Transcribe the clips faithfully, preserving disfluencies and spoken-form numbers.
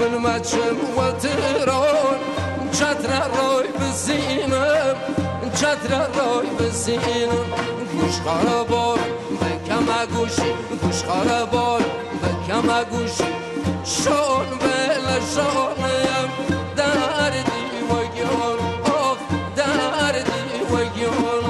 من مچم و تران چتر رای بزینم چتر رای بزینم گوش خرابان بکم گوشی گوش خرابان بکم گوشی شان بلا شانم دردی و گیان آخ دردی و گیان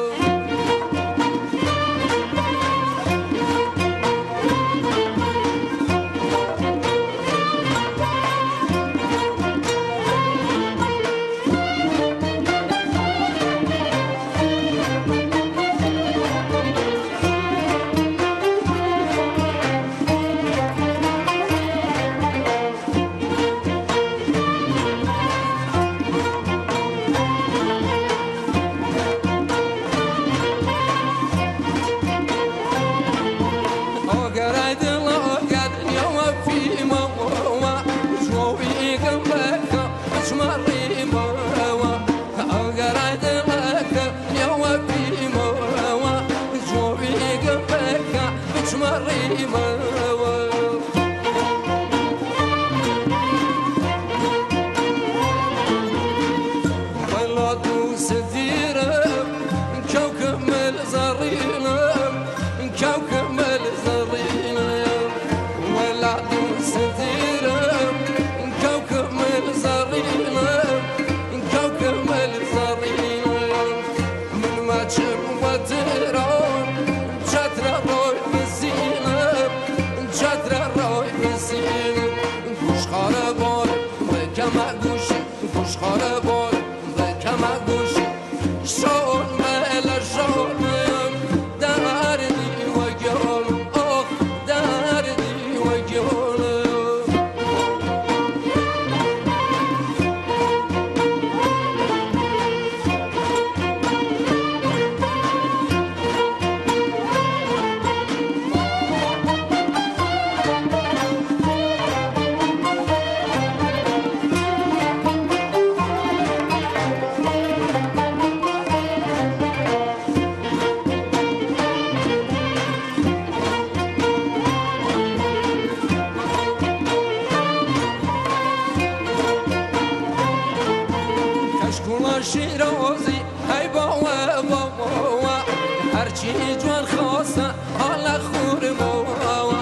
شیرازی ای بابا بابا هرچی جوان خواسته حالا خور بابا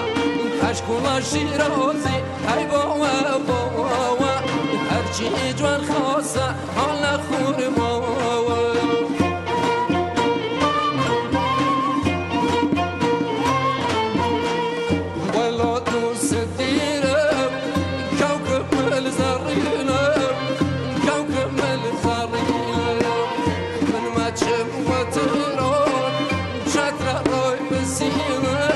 کشکولا شیرازی ای بابا بابا هرچی جوان خواسته حالا خور بابا ولا دوست دیرم کوكب مل زرینم کوكب مل زرینم من مچم و تران چتر رای بزینم